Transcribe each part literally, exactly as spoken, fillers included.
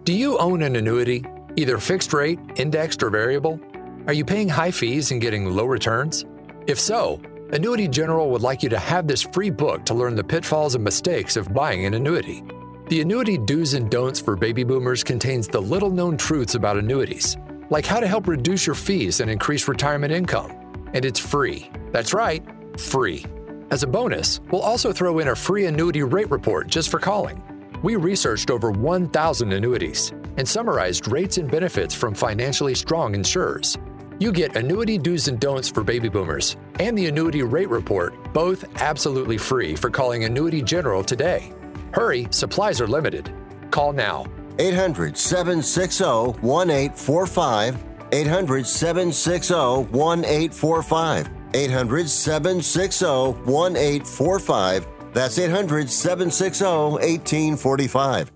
Do you own an annuity, either fixed rate, indexed, or variable? Are you paying high fees and getting low returns? If so, Annuity General would like you to have this free book to learn the pitfalls and mistakes of buying an annuity. The Annuity Do's and Don'ts for Baby Boomers contains the little-known truths about annuities, like how to help reduce your fees and increase retirement income. And it's free. That's right, free. As a bonus, we'll also throw in a free annuity rate report just for calling. We researched over one thousand annuities and summarized rates and benefits from financially strong insurers. You get Annuity Do's and Don'ts for Baby Boomers and the Annuity Rate Report, both absolutely free for calling Annuity General today. Hurry, supplies are limited. Call now. eight hundred, seven six zero, one eight four five. eight hundred, seven six zero, one eight four five. eight hundred, seven six zero, one eight four five. That's eight hundred, seven six zero, one eight four five.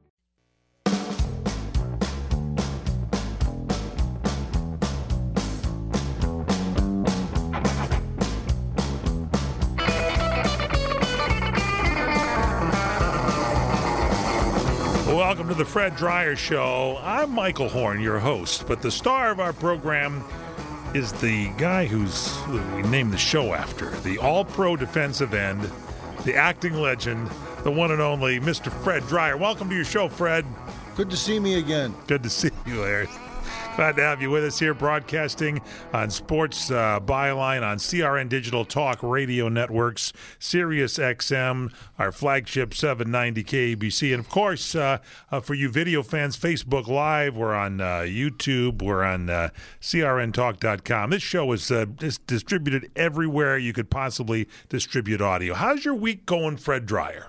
Welcome to the Fred Dryer Show. I'm Michael Horn, your host, but the star of our program is the guy who's who we named the show after, the all-pro defensive end, the acting legend, the one and only Mister Fred Dryer. Welcome to your show, Fred. Good to see me again. Good to see you, Larry. Glad to have you with us here, broadcasting on Sports uh, Byline on C R N Digital Talk Radio Networks, Sirius X M, our flagship seven ninety K A B C, and of course, uh, uh, for you video fans, Facebook Live. We're on uh, YouTube. We're on uh, C R N talk dot com. This show is uh, dis- distributed everywhere you could possibly distribute audio. How's your week going, Fred Dryer?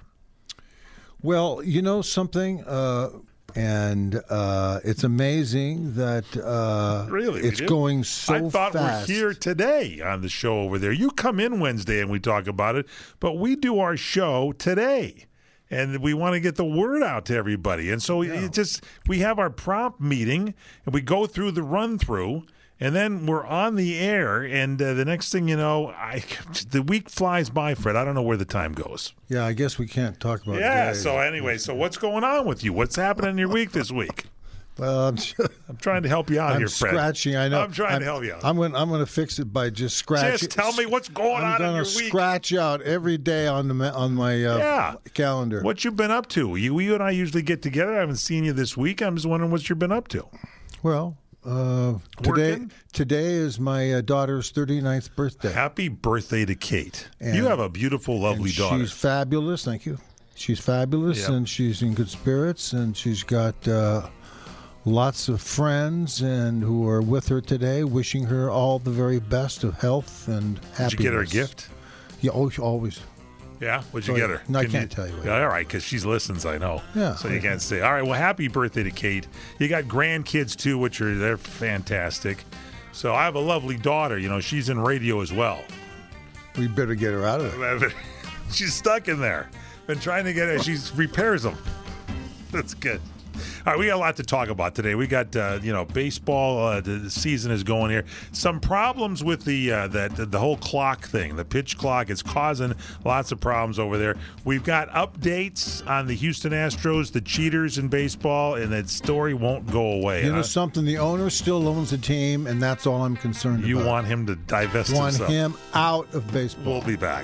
Well, you know something. Uh, And uh, it's amazing that uh, really it's going so fast. I thought fast. we're here today on the show over there. You come in Wednesday and we talk about it, but we do our show today. And we want to get the word out to everybody. And so yeah. it just we have our prompt meeting, and we go through the run-through, and then we're on the air, and uh, the next thing you know, I, the week flies by, Fred. I don't know where the time goes. Yeah, I guess we can't talk about it. Yeah, days. so anyway, so what's going on with you? What's happening in your week this week? Well, I'm, I'm trying to help you out I'm here, Fred. I'm scratching, I know. I'm trying I'm, to help you out. I'm going I'm going to fix it by just scratching. Just tell me what's going I'm on in gonna your week. scratch out every day on the on my uh, yeah. calendar. What you been up to? You, you and I usually get together. I haven't seen you this week. I'm just wondering what you've been up to. Well, Uh, today, Working? today is my uh, daughter's thirty-ninth birthday. Happy birthday to Kate. And- you have a beautiful, lovely and daughter. She's fabulous. Thank you. She's fabulous, Yep. and she's in good spirits, and she's got uh, lots of friends and who are with her today, wishing her all the very best of health and happiness. Did you get her a gift? Yeah, oh, always. Yeah? What'd you Oh, get yeah. her? No, I Can can't tell you what. Yeah, all right, because she listens, I know. Yeah. So you can't say. All right, well, happy birthday to Kate. You got grandkids, too, which are they're fantastic. So I have a lovely daughter. You know, she's in radio as well. We better get her out of there. She's stuck in there. Been trying to get her. She repairs them. That's good. All right, we got a lot to talk about today. We got, uh, you know, baseball. Uh, the, the season is going here. Some problems with the uh, that the, the whole clock thing, the pitch clock. It's causing lots of problems over there. We've got updates on the Houston Astros, the cheaters in baseball, and that story won't go away. You huh? know something? The owner still owns the team, and that's all I'm concerned You about. want him to divest want himself. him out of baseball. We'll be back.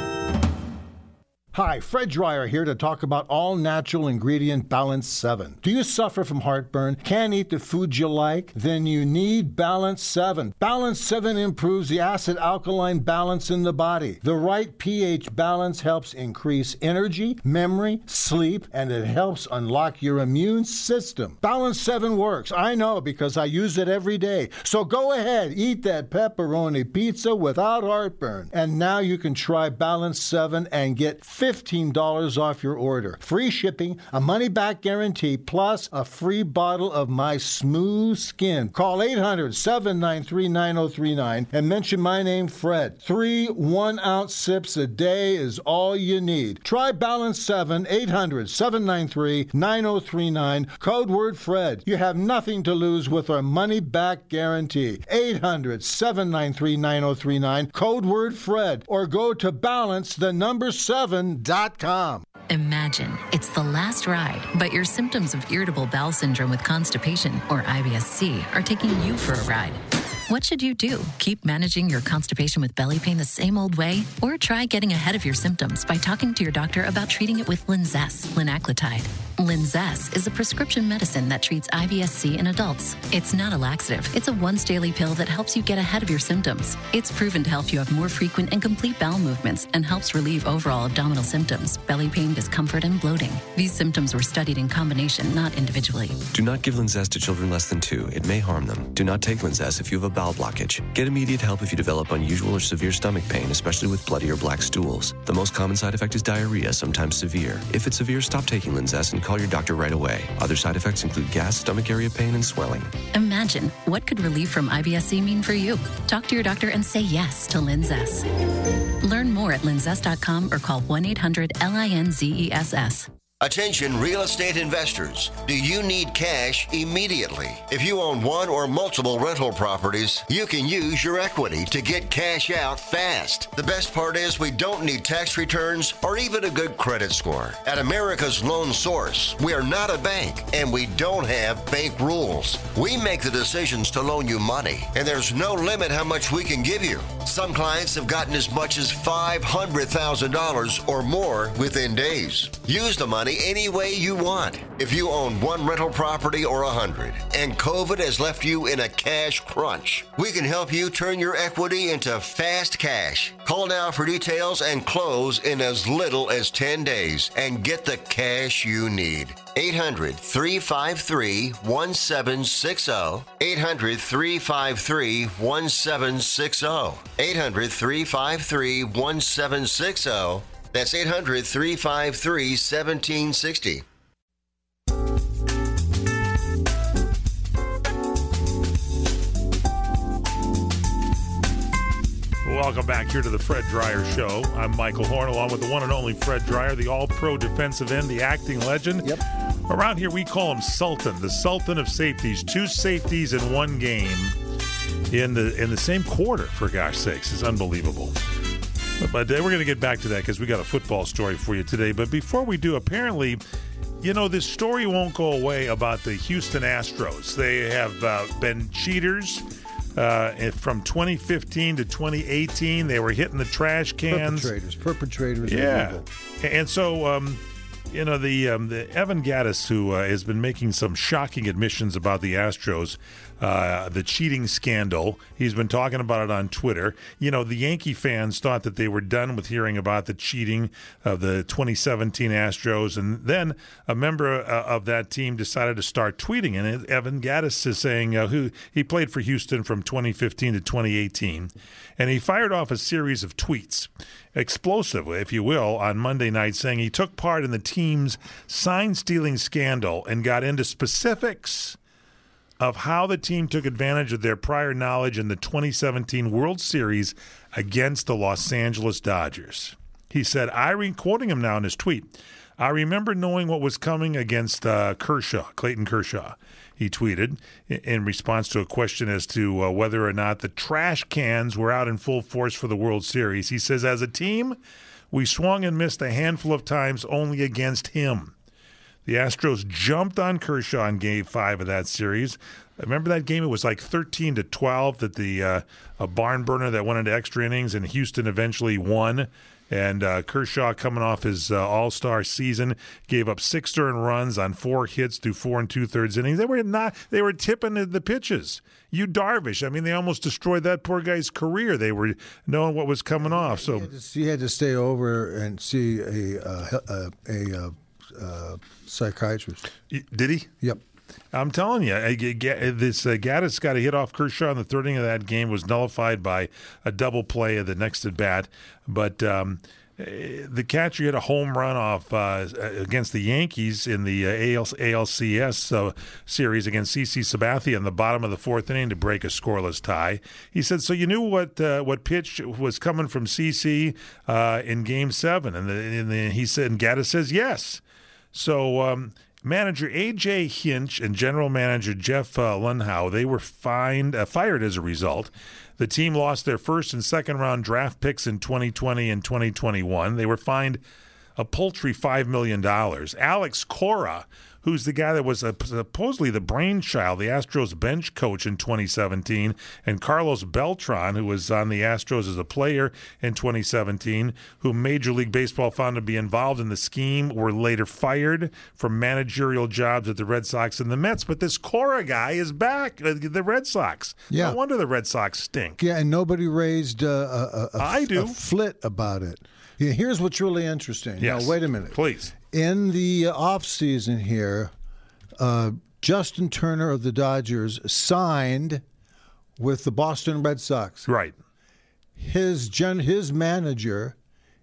Hi, Fred Dryer here to talk about all-natural ingredient Balance seven. Do you suffer from heartburn? Can't eat the food you like? Then you need Balance seven. Balance seven improves the acid-alkaline balance in the body. The right pH balance helps increase energy, memory, sleep, and it helps unlock your immune system. Balance seven works. I know because I use it every day. So go ahead, eat that pepperoni pizza without heartburn. And now you can try Balance seven and get fifteen dollars off your order. Free shipping, a money-back guarantee, plus a free bottle of my smooth skin. Call eight hundred, seven nine three, nine oh three nine and mention my name, Fred. Three one-ounce sips a day is all you need. Try Balance seven, eight hundred, seven nine three, nine oh three nine, code word Fred. You have nothing to lose with our money-back guarantee. eight hundred, seven nine three, nine oh three nine, code word Fred, or go to balance the number seven dot com. Imagine Imagine it's the last ride, but your symptoms of irritable bowel syndrome with constipation, or I B S C, are taking you for a ride. What should you do? Keep managing your constipation with belly pain the same old way? Or try getting ahead of your symptoms by talking to your doctor about treating it with Linzess, linaclotide. Linzess is a prescription medicine that treats I B S C in adults. It's not a laxative. It's a once-daily pill that helps you get ahead of your symptoms. It's proven to help you have more frequent and complete bowel movements and helps relieve overall abdominal symptoms, belly pain, discomfort, and bloating. These symptoms were studied in combination, not individually. Do not give Linzess to children less than two. It may harm them. Do not take Linzess if you have a bowel blockage. Get immediate help if you develop unusual or severe stomach pain, especially with bloody or black stools. The most common side effect is diarrhea, sometimes severe. If it's severe, stop taking Linzess and call your doctor right away. Other side effects include gas, stomach area pain, and swelling. Imagine, what could relief from I B S C mean for you? Talk to your doctor and say yes to Linzess. Learn more at linzess dot com or call one eight hundred L I N Z E S S. Attention real estate investors. Do you need cash immediately? If you own one or multiple rental properties, you can use your equity to get cash out fast. The best part is we don't need tax returns or even a good credit score. At America's Loan Source, we are not a bank and we don't have bank rules. We make the decisions to loan you money, and there's no limit how much we can give you. Some clients have gotten as much as five hundred thousand dollars or more within days. Use the money any way you want. If you own one rental property or a hundred, and COVID has left you in a cash crunch, we can help you turn your equity into fast cash. Call now for details and close in as little as ten days and get the cash you need. eight hundred, three five three, one seven six zero. eight hundred, three five three, one seven six zero. eight hundred, three five three, one seven six zero. That's eight hundred, three five three, one seven six zero. Welcome back here to the Fred Dreyer Show. I'm Michael Horn, along with the one and only Fred Dreyer, the all-pro defensive end, the acting legend. Yep. Around here, we call him Sultan, the Sultan of safeties. Two safeties in one game in the in the same quarter, for gosh sakes. It's unbelievable. But uh, we're going to get back to that because we got a football story for you today. But before we do, apparently, you know, this story won't go away about the Houston Astros. They have uh, been cheaters uh, from twenty fifteen to twenty eighteen. They were hitting the trash cans. Perpetrators. Perpetrators. Yeah. And so, um, you know, the um, the Evan Gattis, who uh, has been making some shocking admissions about the Astros, uh, the cheating scandal. He's been talking about it on Twitter. You know, the Yankee fans thought that they were done with hearing about the cheating of the twenty seventeen Astros, and then a member uh, of that team decided to start tweeting. And Evan Gattis is saying uh, who he played for Houston from twenty fifteen to twenty eighteen, and he fired off a series of tweets, explosive, if you will, on Monday night, saying he took part in the team's sign-stealing scandal and got into specifics of how the team took advantage of their prior knowledge in the twenty seventeen World Series against the Los Angeles Dodgers. He said, I re- quoting him now in his tweet, I remember knowing what was coming against uh, Kershaw, Clayton Kershaw. He tweeted in response to a question as to uh, whether or not the trash cans were out in full force for the World Series. He says, as a team, we swung and missed a handful of times only against him. The Astros jumped on Kershaw in Game Five of that series. Remember that game? It was like thirteen to twelve that the uh, a barn burner that went into extra innings, and Houston eventually won. And uh, Kershaw, coming off his uh, All-Star season, gave up six earned runs on four hits through four and two-thirds innings. They were not. They were tipping the pitches. Yu Darvish, I mean, they almost destroyed that poor guy's career. They were knowing what was coming off. So he had to, he had to stay over and see a uh, a, a, a uh, psychiatrist. Did he? Yep. I'm telling you, this uh, Gattis got a hit off Kershaw in the third inning of that game, was nullified by a double play of the next at bat. But um, the catcher hit a home run off uh, against the Yankees in the uh, A L C S uh, series against C C Sabathia in the bottom of the fourth inning to break a scoreless tie. He said, so you knew what uh, what pitch was coming from C C uh, in Game seven. And, the, and the, he said, and Gattis says yes. So um, manager A J Hinch and general manager Jeff uh, Lunhow, they were fined, uh, fired as a result. The team lost their first and second round draft picks in twenty twenty and twenty twenty-one. They were fined a paltry five million dollars. Alex Cora, who's the guy that was uh, supposedly the brainchild, the Astros bench coach in twenty seventeen, and Carlos Beltran, who was on the Astros as a player in twenty seventeen, who Major League Baseball found to be involved in the scheme, were later fired from managerial jobs at the Red Sox and the Mets. But this Cora guy is back at the Red Sox. Yeah. No wonder the Red Sox stink. Yeah, and nobody raised uh, a, a, a, I do. a flit about it. Yeah, here's what's really interesting. Yes. Now, wait a minute. Please. In the off season here, uh, Justin Turner of the Dodgers signed with the Boston Red Sox. Right. His gen- his manager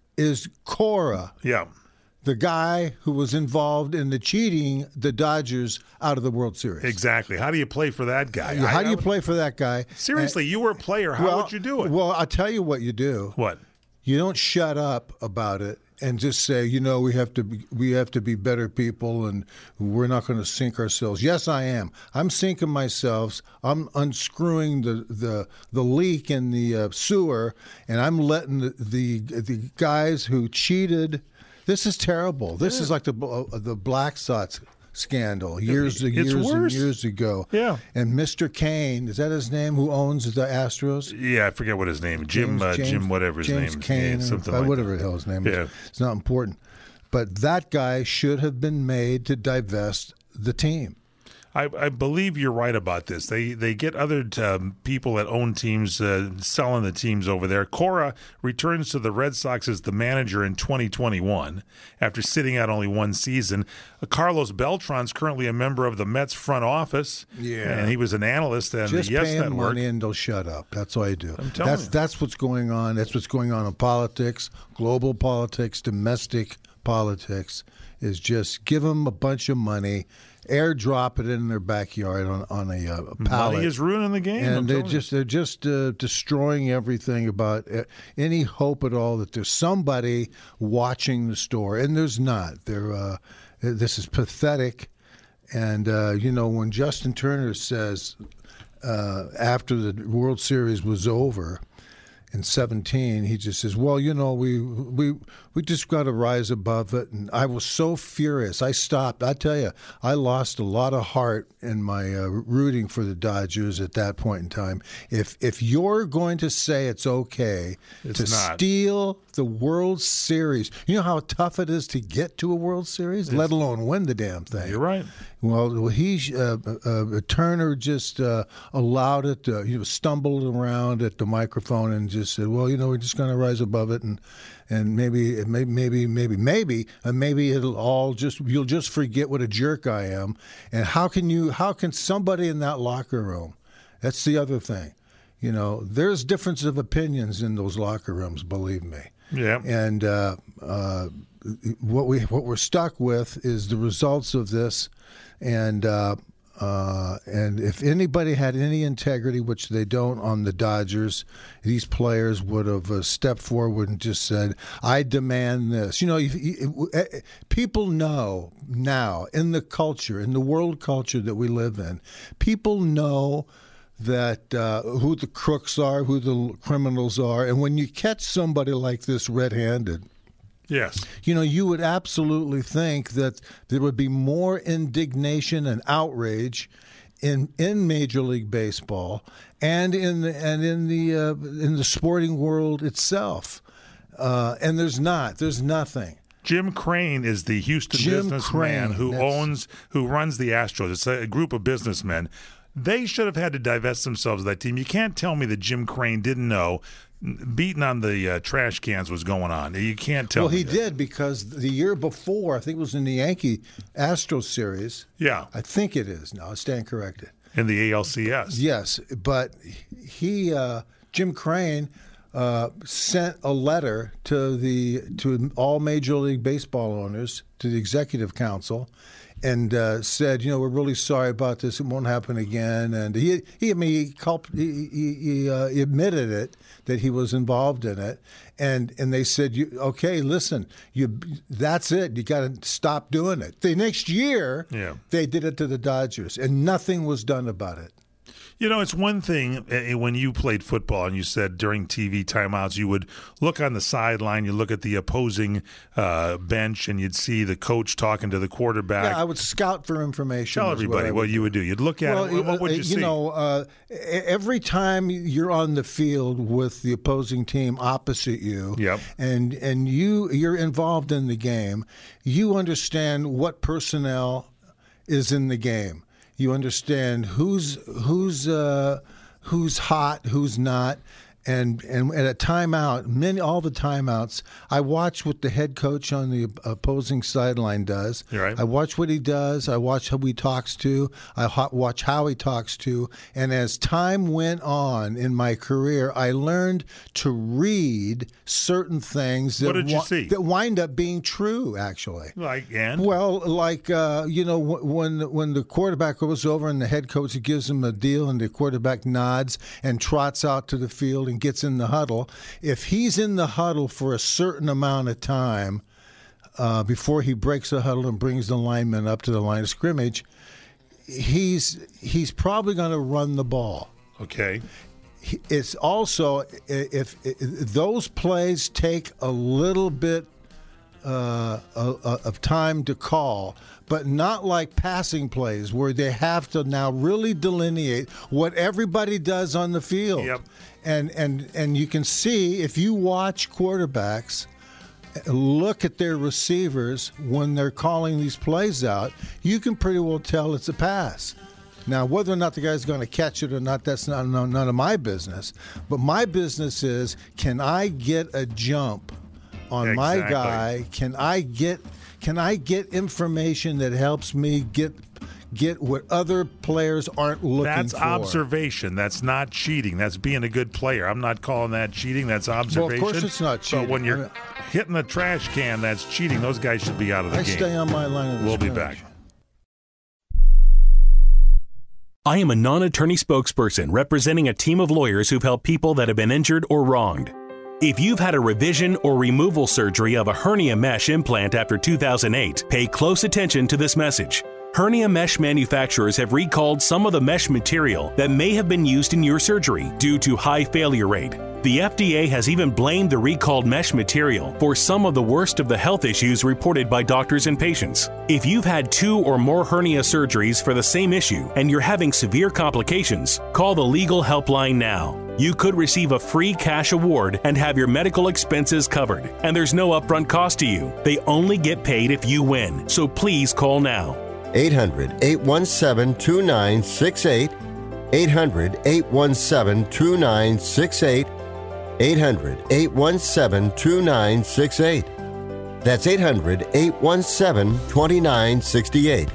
is Cora, Yeah. the guy who was involved in the cheating the Dodgers out of the World Series. Exactly. How do you play for that guy? Yeah, How I- do I you would- play for that guy? Seriously, And- you were a player. How well, would you do it? Well, I'll tell you what you do. What? You don't shut up about it and just say, you know, we have to be, we have to be better people and we're not going to sink ourselves. Yes, I am. I'm sinking myself. I'm unscrewing the the, the leak in the uh, sewer, and I'm letting the, the the guys who cheated. This is terrible. This yeah. is like the uh, the Black Sox scandal years and years and years ago. Yeah. And Mister Kane, is that his name, who owns the Astros? Yeah, I forget what his name. Jim, James, uh, James, Jim, whatever his James name Kane, is. Yeah, something or, like whatever that. the hell his name is. Yeah. It's not important. But that guy should have been made to divest the team. I, I believe you're right about this. They they get other um, people that own teams uh, selling the teams over there. Cora returns to the Red Sox as the manager in twenty twenty-one after sitting out only one season. Uh, Carlos Beltran's currently a member of the Mets front office. Yeah. And he was an analyst on Just the Yes pay him Network. money and they'll shut up. That's all you do. I'm telling that's you. that's what's going on. That's what's going on in politics, global politics, domestic politics. Is just give them a bunch of money, airdrop it in their backyard on on a, uh, a pallet. Money is ruining the game. I'm And they're telling you. just they're just uh, destroying everything about uh, any hope at all that there's somebody watching the store, and there's not. There, uh, this is pathetic. And uh, you know, when Justin Turner says uh, after the World Series was over in seventeen, he just says, "Well, you know, we we we just got to rise above it." And I was so furious. I stopped. I tell you, I lost a lot of heart in my uh, rooting for the Dodgers at that point in time. If if you're going to say it's okay It's to not. steal the World Series, you know how tough it is to get to a World Series, let alone win the damn thing. You're right. Well, he uh, uh, Turner just uh, allowed it. To, he was stumbled around at the microphone and just said, "Well, you know, we're just going to rise above it, and and maybe, maybe, maybe, maybe, maybe, uh, maybe it'll all just you'll just forget what a jerk I am." And how can you? How can somebody in that locker room? That's the other thing. You know, there's difference of opinions in those locker rooms. Believe me. Yeah. And uh, uh, what we what we're stuck with is the results of this. And uh, uh, and if anybody had any integrity, which they don't on the Dodgers, these players would have uh, stepped forward and just said, "I demand this." You know, you, you, people know now in the culture, in the world culture that we live in, people know that uh, who the crooks are, who the criminals are, and when you catch somebody like this red-handed, Yes. you know, you would absolutely think that there would be more indignation and outrage in in Major League Baseball and in the, and in the uh, in the sporting world itself. Uh, and there's not. There's nothing. Jim Crane is the Houston Jim businessman Crane, who that's- owns, who runs the Astros. It's a group of businessmen. They should have had to divest themselves of that team. You can't tell me that Jim Crane didn't know beating on the uh, trash cans was going on. You can't tell Well, me he that. did because the year before, I think it was in the Yankee Astros series. Yeah, I think it is now. I stand corrected. in the A L C S. Yes, but he, uh, Jim Crane, uh, sent a letter to the to all Major League Baseball owners, to the Executive Council, and uh, said, you know, we're really sorry about this. It won't happen again. And he, he I mean, he, culp- he, he, he, uh, he admitted it, that he was involved in it. And and they said, you, okay, listen, you that's it. You got to stop doing it. The next year, Yeah. they did it to the Dodgers, and nothing was done about it. You know, it's one thing uh, when you played football and you said during T V timeouts you would look on the sideline, you look at the opposing uh, bench, and you'd see the coach talking to the quarterback. Yeah, I would scout for information. Tell everybody what, what you would do. You'd look at well, it. What would you, you see? You know, uh, every time you're on the field with the opposing team opposite you, yep. and and you you're involved in the game, you understand what personnel is in the game. You understand who's who's uh, who's hot, who's not, and and at a timeout, many all the timeouts, I watch what the head coach on the opposing sideline does. You're right. I watch what he does. I watch who he talks to. I ho- watch how he talks to. And as time went on in my career, I learned to read certain things that what did you wa- see? that wind up being true. Actually, like and well, like uh, you know, w- when when the quarterback goes over and the head coach gives him a deal, and the quarterback nods and trots out to the field and gets in the huddle. If he's in the huddle for a certain amount of time uh, before he breaks the huddle and brings the lineman up to the line of scrimmage, he's he's probably going to run the ball. Okay. It's also if, if those plays take a little bit uh, of time to call, but not like passing plays where they have to now really delineate what everybody does on the field. Yep. And and and you can see if you watch quarterbacks look at their receivers when they're calling these plays out, you can pretty well tell it's a pass. Now, whether or not the guy's going to catch it or not, that's not none of my business. But my business is, can I get a jump on exactly. my guy? Can I get can I get information that helps me get get what other players aren't looking that's for? That's observation. That's not cheating. That's being a good player. I'm not calling that cheating. That's observation. Well, of course it's not cheating. But when you're I mean, hitting the trash can, that's cheating. Those guys should be out of the I game. I stay on my line of the We'll be scrimmage. back. I am a non-attorney spokesperson representing a team of lawyers who've helped people that have been injured or wronged. If you've had a revision or removal surgery of a hernia mesh implant after two thousand eight, pay close attention to this message. Hernia mesh manufacturers have recalled some of the mesh material that may have been used in your surgery due to high failure rate. The F D A has even blamed the recalled mesh material for some of the worst of the health issues reported by doctors and patients. If you've had two or more hernia surgeries for the same issue and you're having severe complications, call the legal helpline now. You could receive a free cash award and have your medical expenses covered. And there's no upfront cost to you. They only get paid if you win. So please call now. eight hundred, eight one seven, two nine six eight. eight hundred, eight one seven, two nine six eight. eight hundred, eight one seven, two nine six eight. That's eight hundred, eight one seven, two nine six eight.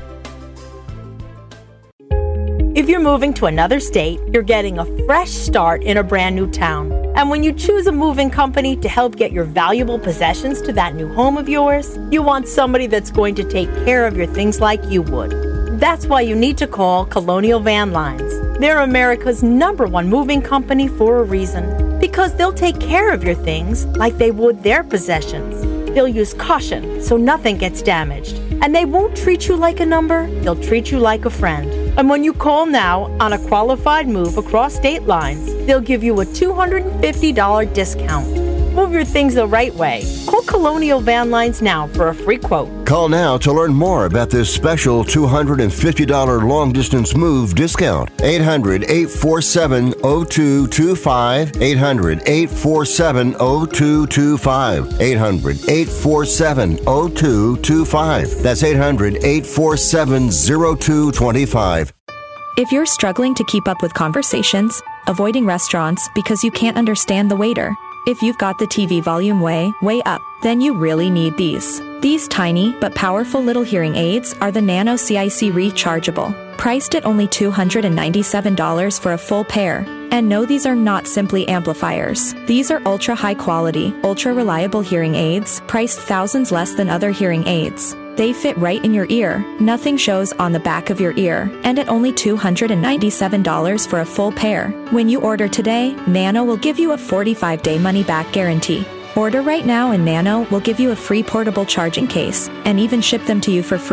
If you're moving to another state, you're getting a fresh start in a brand new town. And when you choose a moving company to help get your valuable possessions to that new home of yours, you want somebody that's going to take care of your things like you would. That's why you need to call Colonial Van Lines. They're America's number one moving company for a reason. Because they'll take care of your things like they would their possessions. They'll use caution so nothing gets damaged. And they won't treat you like a number, they'll treat you like a friend. And when you call now on a qualified move across state lines, they'll give you a two hundred fifty dollars discount. Move your things the right way. Call Colonial Van Lines now for a free quote. Call now to learn more about this special two hundred fifty dollars long-distance move discount. eight hundred, eight four seven, zero two two five. eight hundred, eight four seven, zero two two five. eight hundred, eight four seven, zero two two five. That's eight hundred, eight four seven, zero two two five. If you're struggling to keep up with conversations, avoiding restaurants because you can't understand the waiter, if you've got the T V volume way, way up, then you really need these. These tiny but powerful little hearing aids are the Nano C I C Rechargeable, priced at only two hundred ninety-seven dollars for a full pair. And no, these are not simply amplifiers. These are ultra high quality, ultra reliable hearing aids, priced thousands less than other hearing aids. They fit right in your ear, nothing shows on the back of your ear, and at only two hundred ninety-seven dollars for a full pair. When you order today, Nano will give you a forty-five day money-back guarantee. Order right now and Nano will give you a free portable charging case and even ship them to you for free.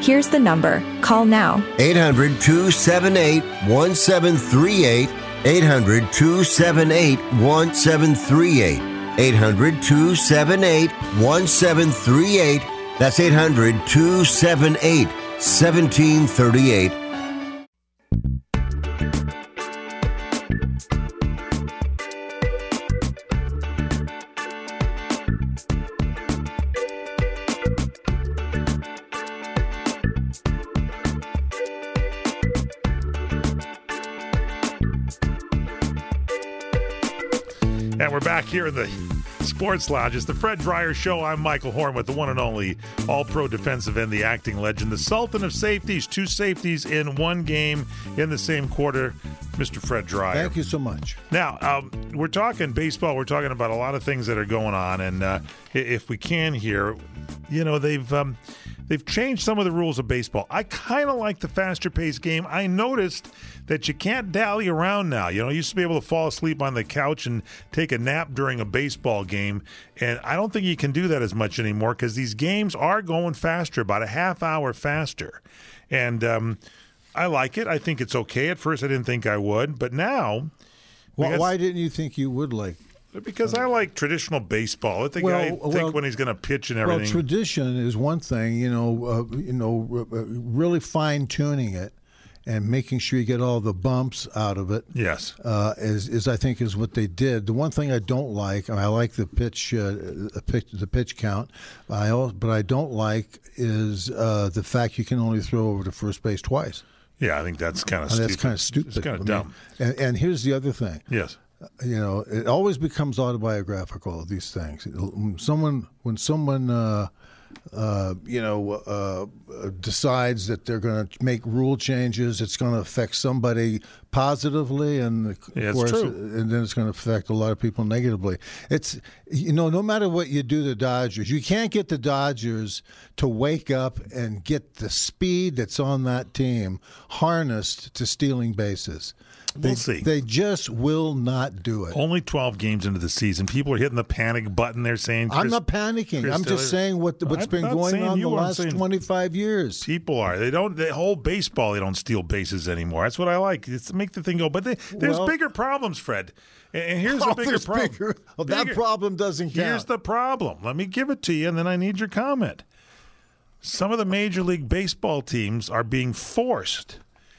Here's the number. Call now. eight hundred, two seven eight, one seven three eight. eight hundred, two seven eight, one seven three eight. eight hundred, two seven eight, one seven three eight. That's eight hundred, two seven eight, one seven three eight. And we're back here in the Sports Lounge. It's the Fred Dreyer Show. I'm Michael Horn with the one and only All-Pro defensive end, the acting legend, the Sultan of safeties, two safeties in one game in the same quarter, Mister Fred Dreyer. Thank you so much. Now, um, we're talking baseball. We're talking about a lot of things that are going on. And uh, if we can here, you know, they've um, they've changed some of the rules of baseball. I kind of like the faster-paced game. I noticed that you can't dally around now. You know, you used to be able to fall asleep on the couch and take a nap during a baseball game, and I don't think you can do that as much anymore because these games are going faster, about a half hour faster. And um, I like it. I think it's okay. At first I didn't think I would, but now... Well, because, why didn't you think you would like? Because I like traditional baseball. Let the well, guy think well, when he's going to pitch and everything. Well, tradition is one thing, you know, uh, you know, uh, really fine-tuning it and making sure you get all the bumps out of it. Yes, uh, is is I think is what they did. The one thing I don't like, I, mean, I like the pitch, uh, the pitch, the pitch count. I also, but I don't like is uh, the fact you can only throw over to first base twice. Yeah, I think that's kind of I mean, stupid. that's kind of stupid. It's kind of dumb. And, and here's the other thing. Yes. You know, it always becomes autobiographical, these things. Someone, when someone, uh, uh, you know, uh, decides that they're going to make rule changes, it's going to affect somebody positively, and of yeah, course, true. and then it's going to affect a lot of people negatively. It's, you know, no matter what you do, the Dodgers, you can't get the Dodgers to wake up and get the speed that's on that team harnessed to stealing bases. They, We'll see. They just will not do it. Only twelve games into the season. People are hitting the panic button. They're saying, Chris, I'm not panicking. Chris I'm Taylor, just saying what what's I'm been not going saying on you the are, I'm last saying twenty-five years. People are. They don't. The whole baseball. They don't steal bases anymore. That's what I like. It's to make the thing go. But they, there's Well, bigger problems, Fred. And, and here's Oh, the bigger there's problem. bigger- well, that Bigger- problem doesn't count. Here's the problem. Let me give it to you, and then I need your comment. Some of the Major League Baseball teams are being forced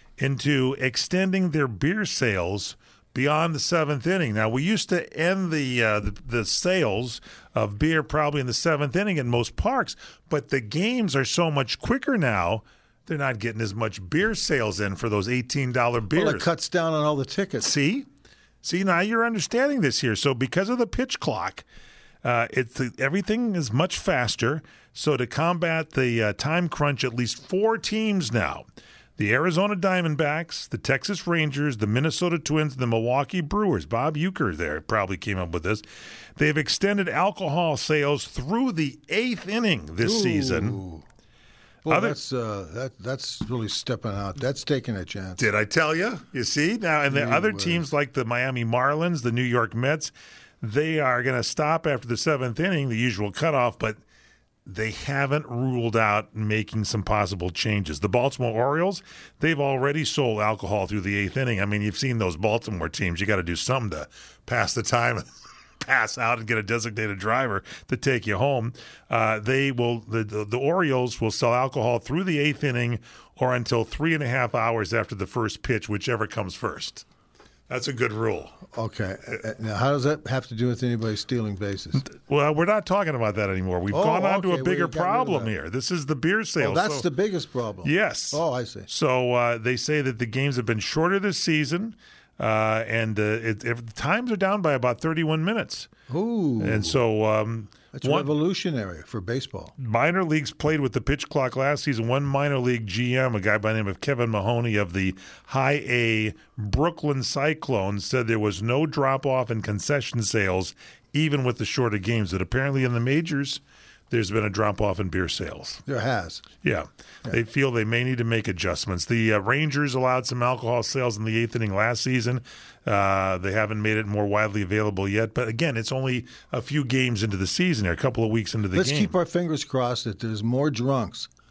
into extending their beer sales beyond the seventh inning. Now, we used to end the, uh, the the sales of beer probably in the seventh inning in most parks, but the games are so much quicker now, they're not getting as much beer sales in for those eighteen dollars beers. Well, it cuts down on all the tickets. See? See, now you're understanding this here. So because of the pitch clock, uh, it's everything is much faster. So to combat the uh, time crunch, at least four teams now, the Arizona Diamondbacks, the Texas Rangers, the Minnesota Twins, the Milwaukee Brewers. Bob Uecker there probably came up with this. They've extended alcohol sales through the eighth inning this Ooh. season. Well, Other- that's uh, that that's really stepping out. That's taking a chance. Did I tell you? You see? Now, and the You other were. teams like the Miami Marlins, the New York Mets, they are going to stop after the seventh inning, the usual cutoff, but they haven't ruled out making some possible changes. The Baltimore Orioles, they've already sold alcohol through the eighth inning. I mean, you've seen those Baltimore teams. You got to do something to pass the time, pass out, and get a designated driver to take you home. Uh, they will. The, the the Orioles will sell alcohol through the eighth inning or until three and a half hours after the first pitch, whichever comes first. That's a good rule. Okay. Uh, Now, how does that have to do with anybody stealing bases? Well, we're not talking about that anymore. We've Oh, gone on to okay. a We bigger got rid of problem that. here. This is the beer Oh, sales. that's So- the biggest problem. Yes. Oh, I see. So uh, they say that the games have been shorter this season, uh, and uh, it, it, the times are down by about thirty-one minutes. Ooh. And so um, That's one, revolutionary for baseball. minor leagues played with the pitch clock last season. One minor league G M, a guy by the name of Kevin Mahoney of the High A Brooklyn Cyclones, said there was no drop-off in concession sales, even with the shorter games. That apparently in the majors, there's been a drop-off in beer sales. There has. Yeah. They feel they may need to make adjustments. The uh, Rangers allowed some alcohol sales in the eighth inning last season. Uh, they haven't made it more widely available yet. But again, it's only a few games into the season. They're a couple of weeks into the Let's game. keep our fingers crossed that there's more drunks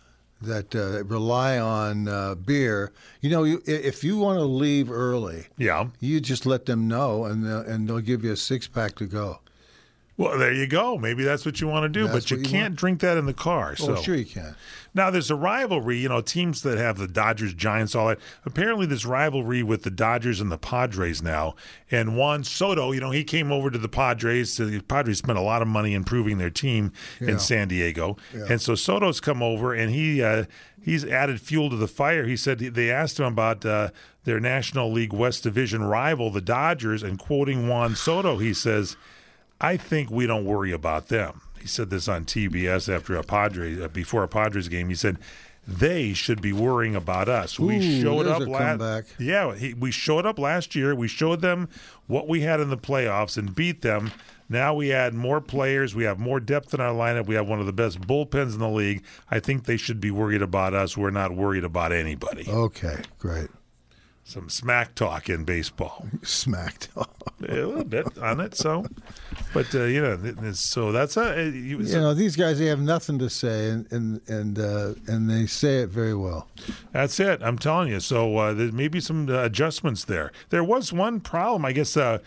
that uh, rely on uh, beer, you know, you, if you want to leave early, yeah, you just let them know, and they'll, and they'll give you a six pack to go. Well, there you go. Maybe that's what you want to do, That's but you, what you can't want. drink that in the car. So. Oh, sure you can. Now, there's a rivalry, you know, teams that have the Dodgers, Giants, all that. Apparently, this rivalry with the Dodgers and the Padres now. And Juan Soto, you know, he came over to the Padres. The Padres spent a lot of money improving their team Yeah. in San Diego. Yeah. And so Soto's come over, and he uh, he's added fuel to the fire. He said they asked him about uh, their National League West Division rival, the Dodgers, and quoting Juan Soto, he says, I think we don't worry about them. He said this on T B S after a Padres uh, before a Padres game. He said they should be worrying about us. We Ooh, showed there's up a last. comeback. Yeah, he, we showed up last year. We showed them what we had in the playoffs and beat them. Now we add more players. We have more depth in our lineup. We have one of the best bullpens in the league. I think they should be worried about us. We're not worried about anybody. Okay, great. Some smack talk in baseball. Smacked. A little bit on it. So, but uh, you know, so that's a. You know, these guys, they have nothing to say, and and and, uh, and they say it very well. That's it. I'm telling you. So uh, there may be some uh, adjustments there. There was one problem, I guess. Uh,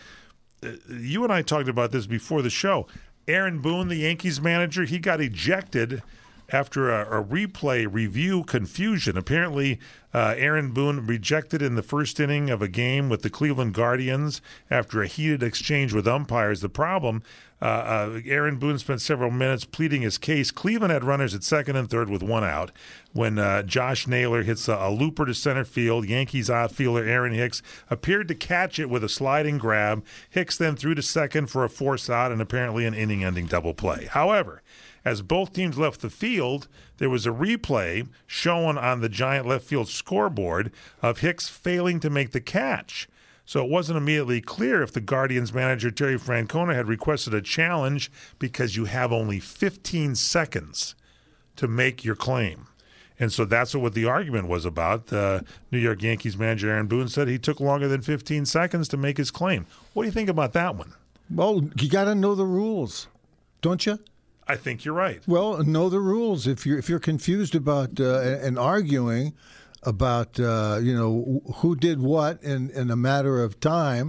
you and I talked about this before the show. Aaron Boone, the Yankees manager, he got ejected after a, a replay review confusion. Apparently, uh, Aaron Boone rejected in the first inning of a game with the Cleveland Guardians after a heated exchange with umpires. The problem, uh, uh, Aaron Boone spent several minutes pleading his case. Cleveland had runners at second and third with one out when uh, Josh Naylor hits a, a looper to center field. Yankees outfielder Aaron Hicks appeared to catch it with a sliding grab. Hicks then threw to second for a force out and apparently an inning-ending double play. However, as both teams left the field, there was a replay shown on the Giant left field scoreboard of Hicks failing to make the catch. So it wasn't immediately clear if the Guardians manager Terry Francona had requested a challenge because you have only fifteen seconds to make your claim. And so that's what the argument was about. Uh, New York Yankees manager Aaron Boone said he took longer than fifteen seconds to make his claim. What do you think about that one? Well, you got to know the rules, don't you? I think you're right. Well, know the rules. If you're if you're confused about uh, and arguing about uh, you know who did what in, in a matter of time,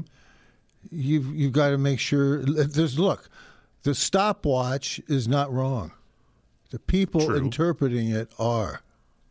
you've you've got to make sure. There's look, the stopwatch is not wrong. The people True. interpreting it are.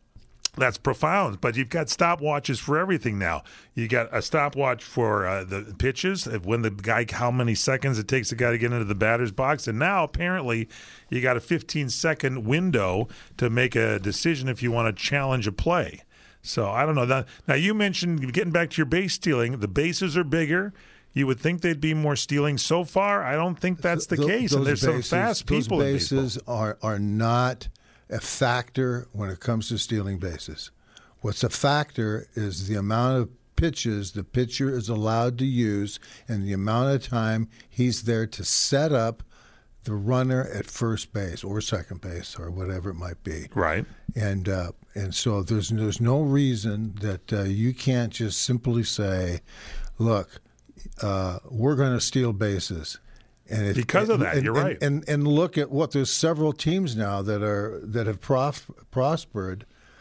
That's profound, but you've got stopwatches for everything now. You got a stopwatch for uh, the pitches, when the guy, how many seconds it takes the guy to get into the batter's box, and now apparently you got a fifteen-second window to make a decision if you want to challenge a play. So I don't know. That, now you mentioned getting back to your base stealing. The bases are bigger. You would think they'd be more stealing. So far, I don't think that's the Th- case. those And there's bases, some fast people Those in bases baseball. are are not a factor when it comes to stealing bases. What's a factor is the amount of pitches the pitcher is allowed to use and the amount of time he's there to set up the runner at first base or second base or whatever it might be. Right. And uh, and so there's there's no reason that uh, you can't just simply say, look, uh, we're going to steal bases. And if, Because of that, and, you're and, right. And, and look at what there's several teams now that are that have prof, prospered.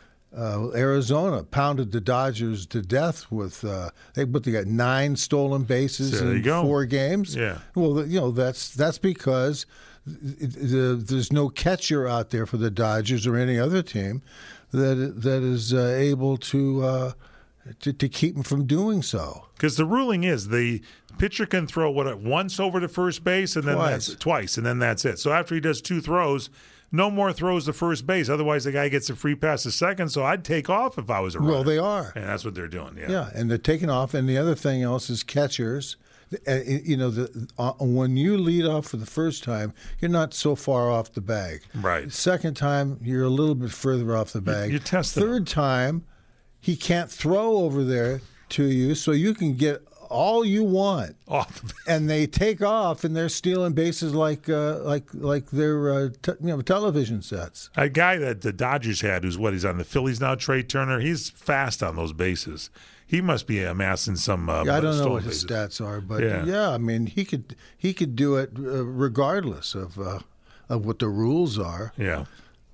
Uh, Arizona pounded the Dodgers to death with uh, they but they got nine stolen bases So there you in go. four games. Yeah. Well, you know that's that's because th- th- there's no catcher out there for the Dodgers or any other team that that is uh, able to, uh, to to keep them from doing so. Because the ruling is the pitcher can throw what once over to first base and then Twice. that's twice and then that's it. So after he does two throws, no more throws to first base. Otherwise, the guy gets a free pass to second. So I'd take off if I was a runner. Well, they are. And that's what they're doing. Yeah. Yeah, and they're taking off. And the other thing else is catchers. Uh, you know, the, uh, when you lead off for the first time, you're not so far off the bag. Right. Second time, you're a little bit further off the bag. you're testing Third them. time, he can't throw over there to you, so you can get all you want. Off the And they take off, and they're stealing bases like uh, like like they're uh, te- you know television sets. A guy that the Dodgers had, who's what, he's on the Phillies now, Trey Turner, he's fast on those bases. He must be amassing some uh, Yeah, I don't know stolen what his bases. stats are, but Yeah. yeah, I mean he could he could do it uh, regardless of uh, of what the rules are. Yeah.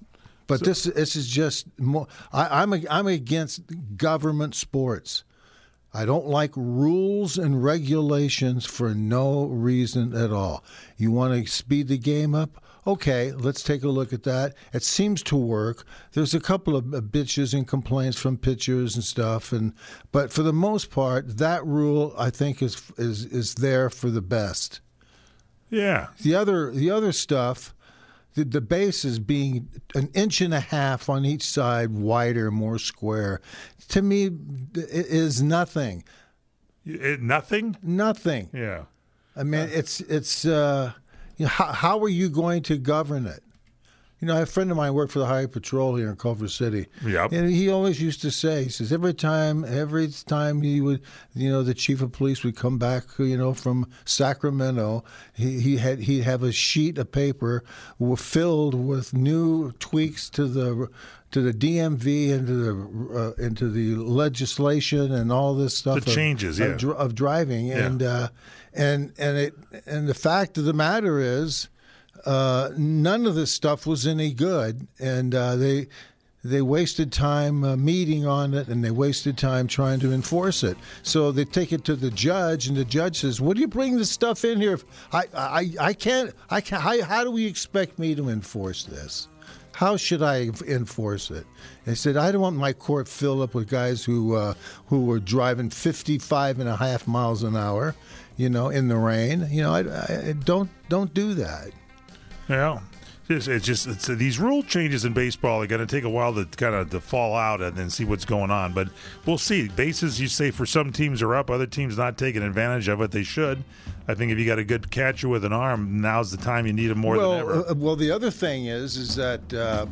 But So- this this is just more. I, I'm a, I'm against government sports. I don't like rules and regulations for no reason at all. You want to speed the game up? Okay, let's take a look at that. It seems to work. There's a couple of bitches and complaints from pitchers and stuff, and but for the most part, that rule I think is is is there for the best. Yeah. The other the other stuff. The, the bases being an inch and a half on each side wider, more square, to me, it is nothing. It, nothing? Nothing. Yeah. I mean, it's it's. Uh, you know, how, how are you going to govern it? You know, a friend of mine worked for the Highway Patrol here in Culver City. Yep. And he always used to say, he says, every time, every time he would, you know, the chief of police would come back, you know, from Sacramento, he, he had he'd have a sheet of paper filled with new tweaks to the to the D M V and to the uh, into the legislation and all this stuff. The of, changes, of, yeah. dr- of driving, Yeah. and uh, and and it and the fact of the matter is. Uh, none of this stuff was any good, and uh, they they wasted time uh, meeting on it, and they wasted time trying to enforce it. So they take it to the judge, and the judge says, "What do you bring this stuff in here? I I, I can't I can't. How, how do we expect me to enforce this? How should I enforce it?" They said, "I don't want my court filled up with guys who uh, who were driving fifty-five and a half miles an hour, you know, in the rain. You know, I, I don't don't do that." Yeah, it's, it's just it's, uh, these rule changes in baseball are going to take a while to kind of to fall out and then see what's going on. But we'll see. Bases, you say, for some teams are up, other teams not taking advantage of it. They should. I think if you got a good catcher with an arm, now's the time you need him more well, than ever. Uh, well, the other thing is, is that uh,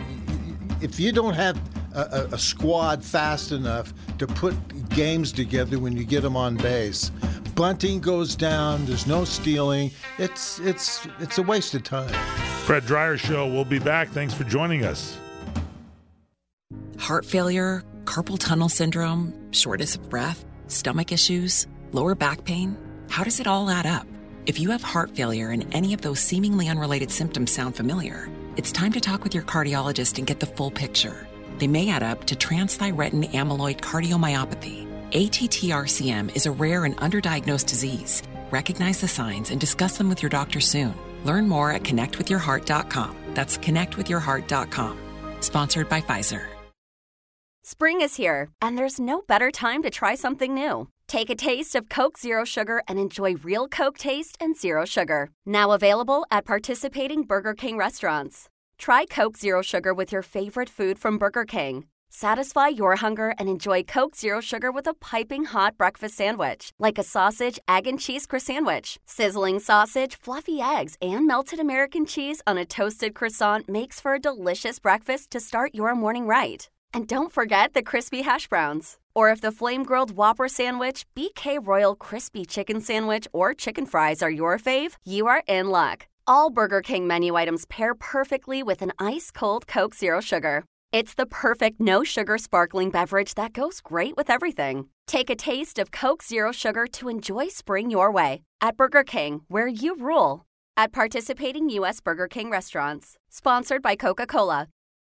if you don't have a, a squad fast enough to put games together when you get them on base, bunting goes down. There's no stealing. It's it's it's a waste of time. Fred Dreyer Show. We'll be back. Thanks for joining us. Heart failure, carpal tunnel syndrome, shortness of breath, stomach issues, lower back pain. How does it all add up? If you have heart failure and any of those seemingly unrelated symptoms sound familiar, it's time to talk with your cardiologist and get the full picture. They may add up to transthyretin amyloid cardiomyopathy. A T T R C M is a rare and underdiagnosed disease. Recognize the signs and discuss them with your doctor soon. Learn more at connect with your heart dot com. That's connect with your heart dot com. Sponsored by Pfizer. Spring is here, and there's no better time to try something new. Take a taste of Coke Zero Sugar and enjoy real Coke taste and zero sugar. Now available at participating Burger King restaurants. Try Coke Zero Sugar with your favorite food from Burger King. Satisfy your hunger and enjoy Coke Zero Sugar with a piping hot breakfast sandwich, like a sausage, egg, and cheese croissant. Sizzling sausage, fluffy eggs, and melted American cheese on a toasted croissant makes for a delicious breakfast to start your morning right. And don't forget the crispy hash browns. Or if the flame-grilled Whopper sandwich, B K Royal Crispy Chicken Sandwich, or chicken fries are your fave, you are in luck. All Burger King menu items pair perfectly with an ice-cold Coke Zero Sugar. It's the perfect no-sugar sparkling beverage that goes great with everything. Take a taste of Coke Zero Sugar to enjoy spring your way at Burger King, where you rule. At participating U S Burger King restaurants. Sponsored by Coca-Cola.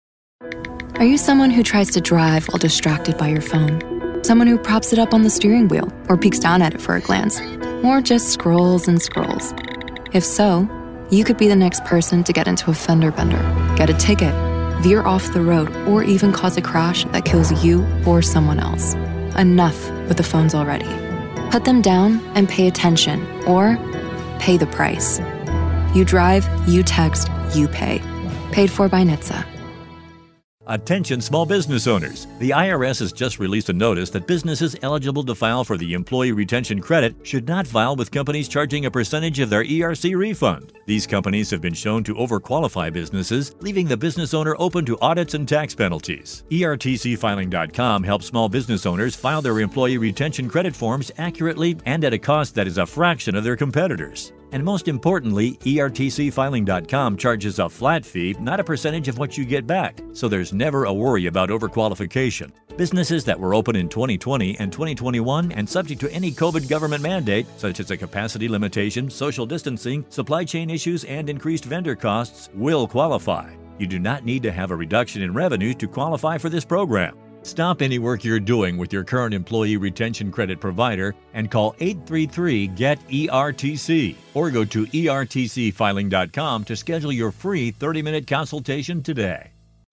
Are you someone who tries to drive while distracted by your phone? Someone who props it up on the steering wheel or peeks down at it for a glance? Or just scrolls and scrolls? If so, you could be the next person to get into a fender bender, get a ticket, veer off the road, or even cause a crash that kills you or someone else. Enough with the phones already. Put them down and pay attention, or pay the price. You drive, you text, you pay. Paid for by N H T S A. Attention small business owners. The I R S has just released a notice that businesses eligible to file for the Employee Retention Credit should not file with companies charging a percentage of their E R C refund. These companies have been shown to overqualify businesses, leaving the business owner open to audits and tax penalties. E R T C filing dot com helps small business owners file their Employee Retention Credit forms accurately and at a cost that is a fraction of their competitors. And most importantly, E R T C filing dot com charges a flat fee, not a percentage of what you get back, so there's never a worry about overqualification. Businesses that were open in twenty twenty and twenty twenty-one and subject to any COVID government mandate, such as a capacity limitation, social distancing, supply chain issues, and increased vendor costs, will qualify. You do not need to have a reduction in revenue to qualify for this program. Stop any work you're doing with your current employee retention credit provider and call eight three three, G E T E R T C or go to E R T C filing dot com to schedule your free thirty-minute consultation today.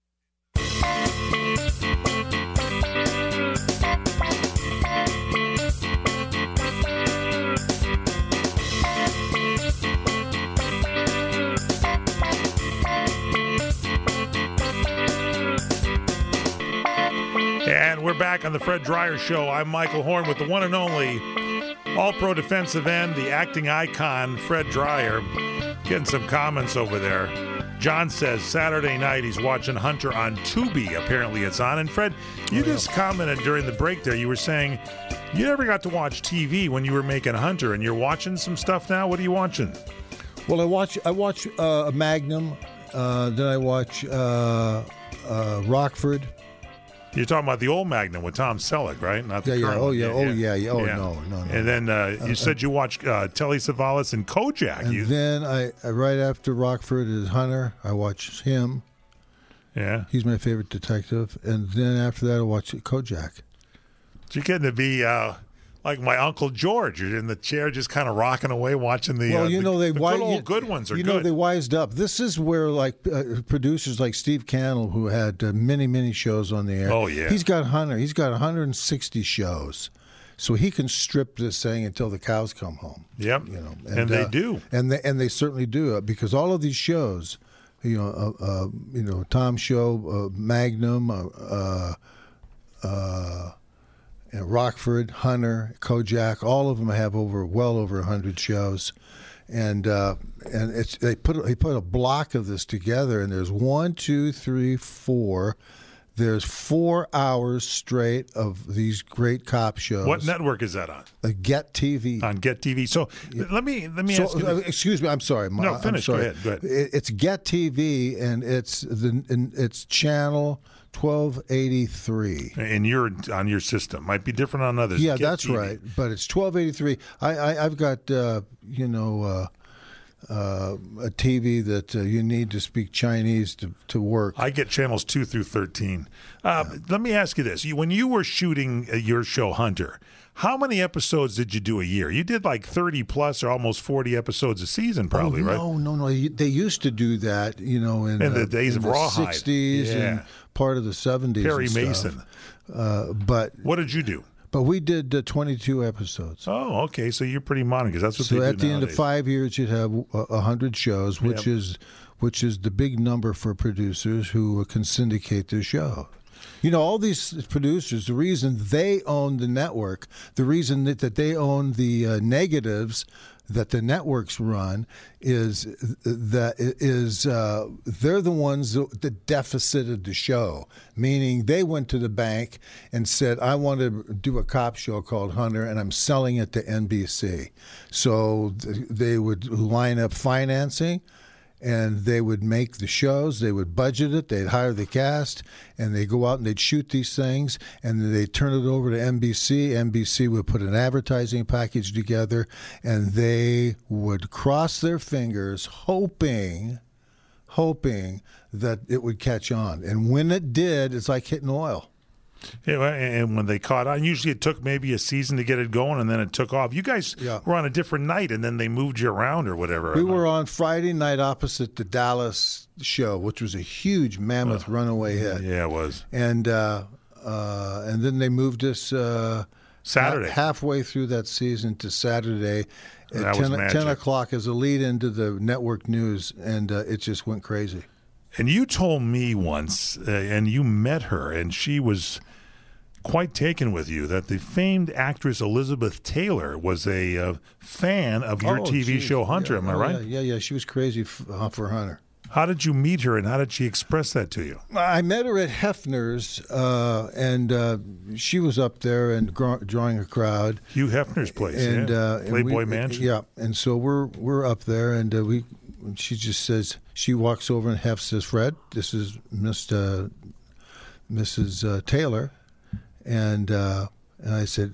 And we're back on the Fred Dryer Show. I'm Michael Horn with the one and only All-Pro defensive end, the acting icon, Fred Dryer. Getting some comments over there. John says Saturday night he's watching Hunter on Tubi. Apparently it's on. And Fred, you oh, just yeah. commented during the break there. You were saying you never got to watch T V when you were making Hunter, and you're watching some stuff now. What are you watching? Well, I watch I watch uh, Magnum. Uh, then I watch uh, uh, Rockford. You're talking about the old Magnum with Tom Selleck, right? Not the yeah, yeah. current Oh, one. yeah. yeah. Oh, yeah. yeah. Oh, yeah. no, no, no. And then uh, you uh, said you watched uh, Telly Savalas and Kojak. And you... then I, I right after Rockford is Hunter. I watch him. Yeah. He's my favorite detective. And then after that, I watch Kojak. You're getting to be uh, like my Uncle George. You're in the chair just kind of rocking away watching the, well, you uh, know, the, they the wi- good old you, good ones are you good. know, they wised up. This is where, like, uh, producers like Steve Cannell, who had uh, many, many shows on the air. Oh, yeah. He's got Hunter. He's got one hundred sixty shows. So he can strip this thing until the cows come home. Yep. You know, and, and they uh, do. And they, and they certainly do, uh, because all of these shows, you know, uh, uh, you know, Tom Show, uh, Magnum, uh, uh, uh And Rockford, Hunter, Kojak, all of them have over well over a hundred shows, and uh, and it's they put they put a block of this together, and there's one, two, three, four. There's four hours straight of these great cop shows. What network is that on? Uh, Get T V. On Get T V. So yeah. let me let me so, ask you. Uh, excuse me. I'm sorry. No, finish. I'm sorry. Go ahead. Go ahead. It, it's Get T V, and it's the and it's channel twelve eighty-three. And you're on your system. Might be different on others. Yeah, Get that's T V. right. But it's twelve eighty-three. I, I, I've got, uh, you know, uh, uh, a T V that uh, you need to speak Chinese to, to work. I get channels two through thirteen. Uh, yeah. Let me ask you this. You, when you were shooting uh, your show, Hunter, how many episodes did you do a year? You did like thirty plus or almost forty episodes a season probably, oh, right? No, no, no. They used to do that, you know, in, in the uh, days in of the Rawhide. sixties yeah. and part of the seventies. Perry and Mason. Uh, but what did you do? But we did uh, twenty-two episodes. Oh, okay. So you're pretty modern because that's what so they do at the nowadays. end of five years, you'd have a hundred shows, which yep. is which is the big number for producers who can syndicate their show. You know, all these producers, the reason they own the network, the reason that, that they own the uh, negatives that the networks run is that is uh, they're the ones that deficited the show, meaning they went to the bank and said, I want to do a cop show called Hunter, and I'm selling it to N B C. So they would line up financing, and they would make the shows, they would budget it, they'd hire the cast, and they'd go out and they'd shoot these things, and then they'd turn it over to N B C. N B C would put an advertising package together, and they would cross their fingers hoping, hoping that it would catch on. And when it did, it's like hitting oil. Yeah, and when they caught on, usually it took maybe a season to get it going, and then it took off. You guys yeah. were on a different night, and then they moved you around or whatever. We were on Friday night opposite the Dallas show, which was a huge, mammoth uh, runaway hit. Yeah, it was. And uh, uh, and then they moved us uh, Saturday, ha- halfway through that season to Saturday at that ten, was magic. ten o'clock as a lead into the network news, and uh, it just went crazy. And you told me once, uh, and you met her, and she was quite taken with you, that the famed actress Elizabeth Taylor was a uh, fan of your oh, T V geez. show Hunter. Yeah, Am I oh, right? Yeah, yeah, yeah. She was crazy f- uh, for Hunter. How did you meet her, and how did she express that to you? I met her at Hefner's, uh, and uh, she was up there and gr- drawing a crowd. Hugh Hefner's place, and, yeah. uh, Playboy and we, Mansion. Yeah, and so we're we're up there, and uh, we. She just says, she walks over and Hef says, Fred, this is Mister Missus Uh, Taylor. And uh, and I said,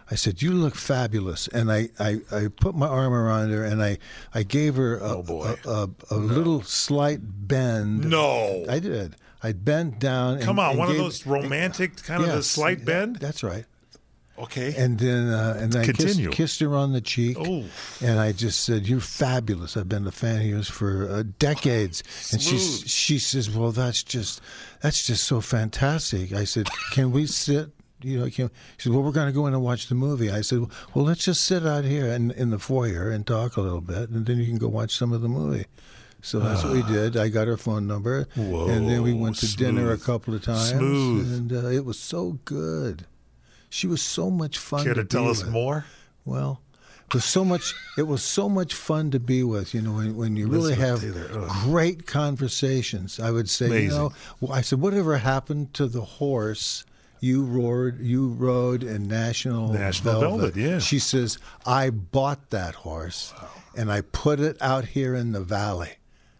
I said, "You look fabulous." And I, I, I put my arm around her, and I, I gave her a, Oh, boy. a, a, a No. little slight bend. No. I did. I bent down. Come and, on, and one gave, of those romantic kind of the Yes, slight yeah, bend? That's right. Okay. And then uh, and I kissed, Continue. kissed her on the cheek, Oh. and I just said, "You're fabulous. I've been a fan of yours for uh, decades." And she Smooth. she says, "Well, that's just that's just so fantastic." I said, "Can we sit?" You know, can, she said, "Well, we're going to go in and watch the movie." I said, "Well, let's just sit out here in, in the foyer and talk a little bit, and then you can go watch some of the movie." So that's what we did. I got her phone number, Whoa, and then we went to dinner a smooth. couple of times, Smooth. and uh, it was so good. She was so much fun. Care to to tell be us with. more? Well, it was so much. It was so much fun to be with. You know, when, when you really have Elizabeth Taylor, ugh. great conversations. I would say, you Amazing. know, well, I said, whatever happened to the horse you roared, you rode in National National Velvet, yeah. She says, I bought that horse, and I put it out here in the valley.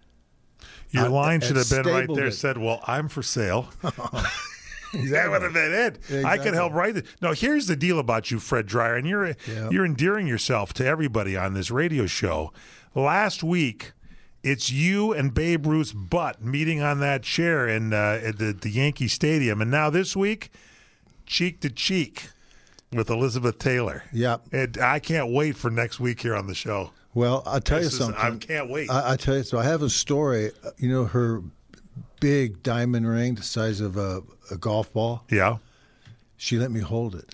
Your Uh, line should and have been right stabled there. it. Said, "Well, I'm for sale." Exactly. That would have been it. I could Exactly. help write it. No, here's the deal about you, Fred Dreyer, and you're Yeah. you're endearing yourself to everybody on this radio show. Last week, it's you and Babe Ruth's butt meeting on that chair in uh, at the, the Yankee Stadium, and now this week, cheek to cheek with Elizabeth Taylor. Yep. And I can't wait for next week here on the show. Well, I'll tell This you is- something. I can't wait. I, I tell you, so I have a story. uh, You know, her big diamond ring, the size of a, a golf ball. Yeah. She let me hold it.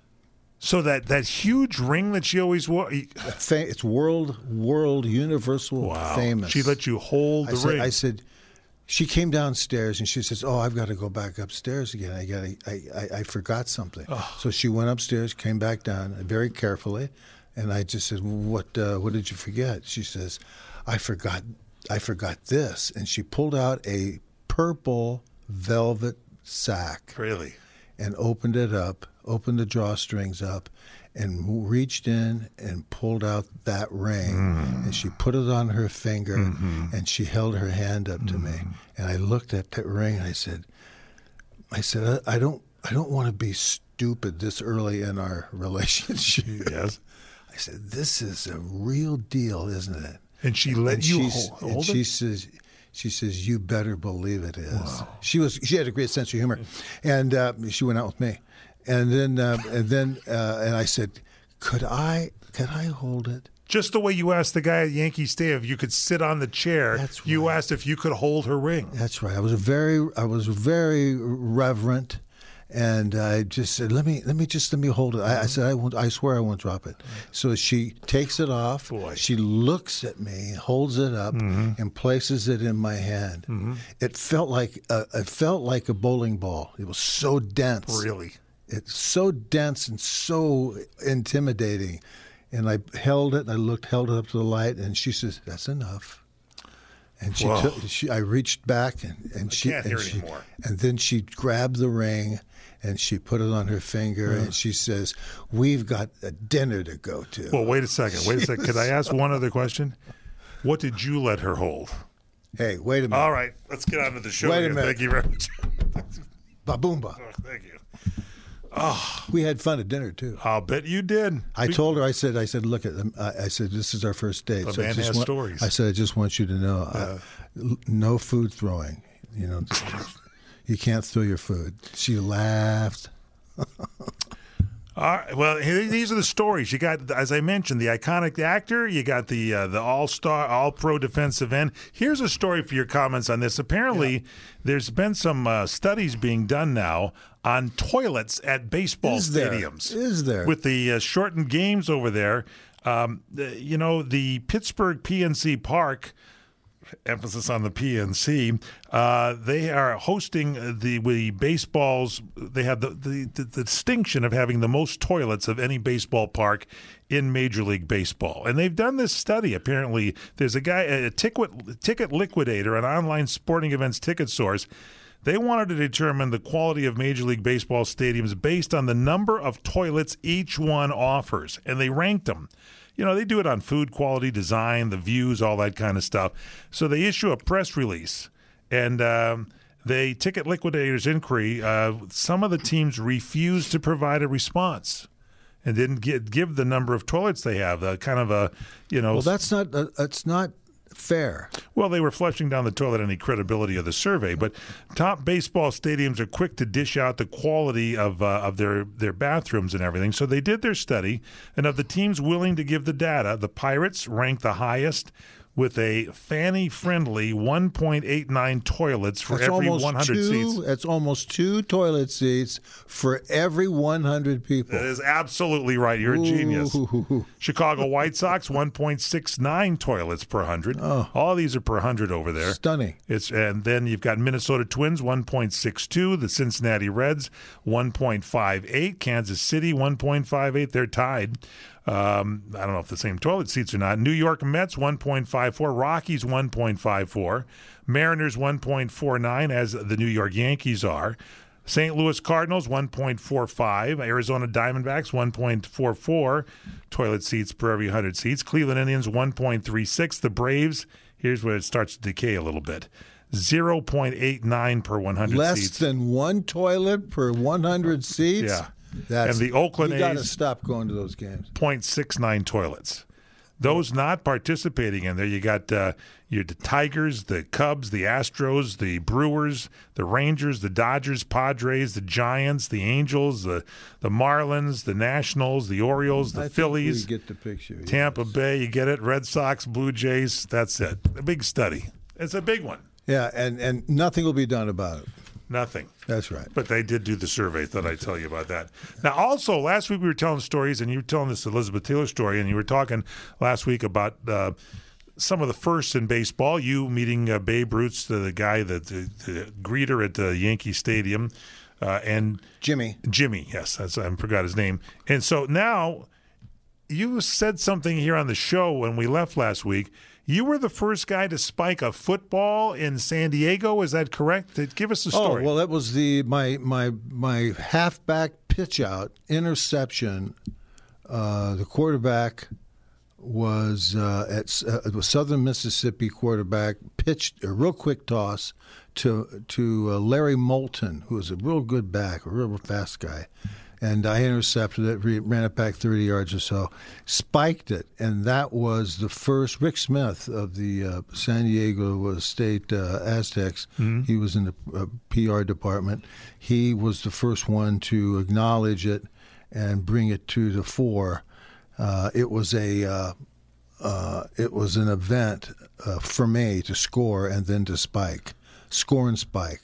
So that, that huge ring that she always wore. Fa- It's world, world, universal, Wow. famous. She let you hold I the said, ring. I said, she came downstairs and she says, "Oh, I've got to go back upstairs again. I got, I, I, I forgot something." So she went upstairs, came back down very carefully, and I just said, "What, uh, what did you forget?" She says, "I forgot, I forgot this," and she pulled out a purple velvet sack. Really? And opened it up, opened the drawstrings up, and reached in and pulled out that ring. Mm. And she put it on her finger, Mm-hmm. and she held her hand up to me. And I looked at that ring, and I said, I said, I, I don't, I don't want to be stupid this early in our relationship. Yes. I said, this is a real deal, isn't it? And she let And you she's- hold, and hold she it? says, she says, "You better believe it is." She was, she had a great sense of humor, and uh, she went out with me, and then, uh, and then, uh, and I said, "Could I, could I hold it?" Just the way you asked the guy at Yankee Stadium if you could sit on the chair. That's You right. asked if you could hold her ring. That's right. I was very, I was very reverent, and I just said, "Let me, let me just let me hold it." I, I said, "I won't. I swear I won't drop it." So she takes it off. Boy. She looks at me, holds it up, and places it in my hand. It felt like a, it felt like a bowling ball. It was so dense. Really? It's so dense and so intimidating. And I held it, and I looked, held it up to the light, and she says, "That's enough." And she Whoa. took. She, I reached back, and, and I she, can't and hear she, anymore. and then she grabbed the ring, and she put it on her finger, and she says, "We've got a dinner to go to." Well, wait a second. Wait a She second. was Could I ask so- one other question? What did you let her hold? Hey, wait a minute. All right. Let's get on to the show. Wait a here. minute. Thank you very much. Ba-boomba. Oh, thank you. We had fun at dinner too. I'll bet you did. I told her, I said, I said, look at them. I, I said, this is our first date. A so I man just has want- stories. I said, I just want you to know, uh, l- no food throwing. You know, you can't throw your food. She laughed. All right. Well, here- these are the stories. You got, as I mentioned, the iconic actor. You got the uh, the all-star, all-pro defensive end. Here's a story for your comments on this. Apparently, there's been some uh, studies being done now on toilets at baseball Is there? stadiums. Is there? With the uh, shortened games over there. Um, the, you know, the Pittsburgh P N C Park, emphasis on the P N C, uh, they are hosting the, the baseballs. They have the, the, the, the distinction of having the most toilets of any baseball park in Major League Baseball. And they've done this study. Apparently, there's a guy, a ticket, ticket liquidator, an online sporting events ticket source. They wanted to determine the quality of Major League Baseball stadiums based on the number of toilets each one offers, and they ranked them. You know, they do it on food quality, design, the views, all that kind of stuff. So they issue a press release, and um, the Ticket Liquidators inquiry, uh, some of the teams refused to provide a response. and didn't give, give the number of toilets they have. Uh, kind of a, you know. Well, that's not uh, that's not fair. Well, they were flushing down the toilet any credibility of the survey, but top baseball stadiums are quick to dish out the quality of uh, of their, their bathrooms and everything. So they did their study, and of the teams willing to give the data, the Pirates ranked the highest with a fanny-friendly one point eight nine toilets for that's every one hundred two, seats. That's almost two toilet seats for every one hundred people. That is absolutely right. You're a genius. Ooh. Chicago White Sox, one point six nine toilets per one hundred. Oh. All these are per one hundred over there. Stunning. It's And then you've got Minnesota Twins, one point six two. The Cincinnati Reds, one point five eight. Kansas City, one point five eight. They're tied. Um, I don't know if the same toilet seats or not. New York Mets, one point five four. Rockies, one point five four. Mariners, one point four nine, as the New York Yankees are. Saint Louis Cardinals, one point four five. Arizona Diamondbacks, one point four four toilet seats per every one hundred seats. Cleveland Indians, one point three six. The Braves, here's where it starts to decay a little bit, zero point eight nine per one hundred Less seats. Less than one toilet per one hundred seats? Yeah. That's, and the Oakland you got to A's, stop going to those games. zero point six nine toilets. Those not participating in there, you got uh, your the Tigers, the Cubs, the Astros, the Brewers, the Rangers, the Dodgers, Padres, the Giants, the Angels, the the Marlins, the Nationals, the Orioles, the I Phillies. Think we get the picture. Tampa yes. Bay, you get it. Red Sox, Blue Jays. That's it. A big study. It's a big one. Yeah, and, and nothing will be done about it. Nothing. That's right. But they did do the survey. Thought I'd tell you about that. Now, also, last week we were telling stories, and you were telling this Elizabeth Taylor story, and you were talking last week about uh, some of the firsts in baseball. You meeting uh, Babe Ruth, the, the guy, that the, the greeter at the Yankee Stadium, uh, and Jimmy. Jimmy, yes, that's, I forgot his name. And so now you said something here on the show when we left last week. You were the first guy to spike a football in San Diego. Is that correct? Give us the story. Oh, well, that was the my my my halfback pitch out interception. Uh, the quarterback was uh, at uh, it was Southern Mississippi quarterback pitched a real quick toss to to uh, Larry Moulton, who was a real good back, a real fast guy. And I intercepted it, ran it back thirty yards or so, spiked it, and that was the first. Rick Smith of the uh, San Diego State uh, Aztecs, mm-hmm. he was in the uh, P R department. He was the first one to acknowledge it and bring it to the fore. Uh, it was a uh, uh, it was an event uh, for me to score and then to spike, score and spike.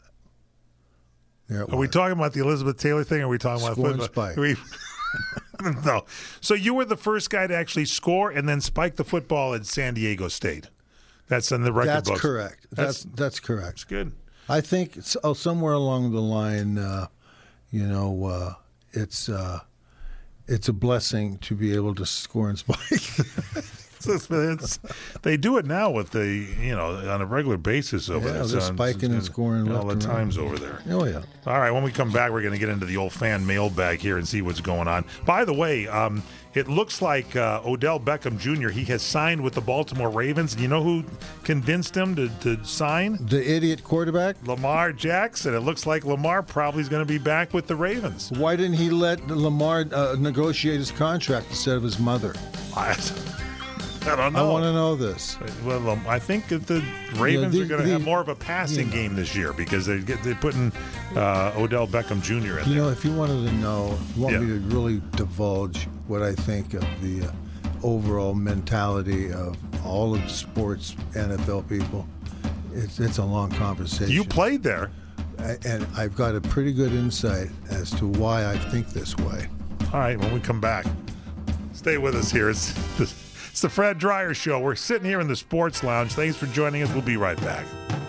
Are we talking about the Elizabeth Taylor thing, or are we talking score about football? We, no. So you were the first guy to actually score and then spike the football at San Diego State. That's in the record That's books. correct. That's that's, that's correct. That's good. I think it's, oh, somewhere along the line, uh, you know, uh, it's uh, it's a blessing to be able to score and spike. It's, it's, they do it now with the, you know, on a regular basis over yeah, there. They're so spiking and scoring all the and times right. over there. Oh, yeah. All right, when we come back, we're going to get into the old fan mailbag here and see what's going on. By the way, um, it looks like uh, Odell Beckham Junior, he has signed with the Baltimore Ravens. And you know who convinced him to, to sign? The idiot quarterback? Lamar Jackson. It looks like Lamar probably is going to be back with the Ravens. Why didn't he let Lamar uh, negotiate his contract instead of his mother? I, I don't know. I want to know this. Well, um, I think that the Ravens yeah, the, are going to the, have more of a passing you know. game this year because they get they're putting uh, Odell Beckham Junior in you there. know, if you wanted to know, if you want yeah. me to really divulge what I think of the uh, overall mentality of all of sports N F L people, it's it's a long conversation. You played there. I, and I've got a pretty good insight as to why I think this way. All right, when we come back, stay with us here. It's the, it's the Fred Dreyer Show. We're sitting here in the Sports Lounge. Thanks for joining us. We'll be right back.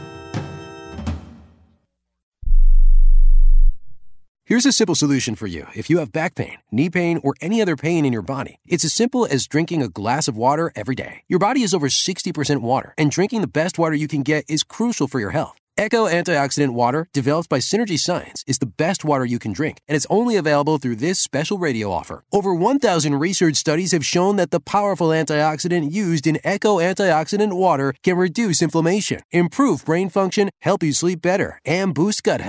Here's a simple solution for you. If you have back pain, knee pain, or any other pain in your body, it's as simple as drinking a glass of water every day. Your body is over sixty percent water, and drinking the best water you can get is crucial for your health. Echo Antioxidant Water, developed by Synergy Science, is the best water you can drink, and it's only available through this special radio offer. Over one thousand research studies have shown that the powerful antioxidant used in Echo Antioxidant Water can reduce inflammation, improve brain function, help you sleep better, and boost gut health.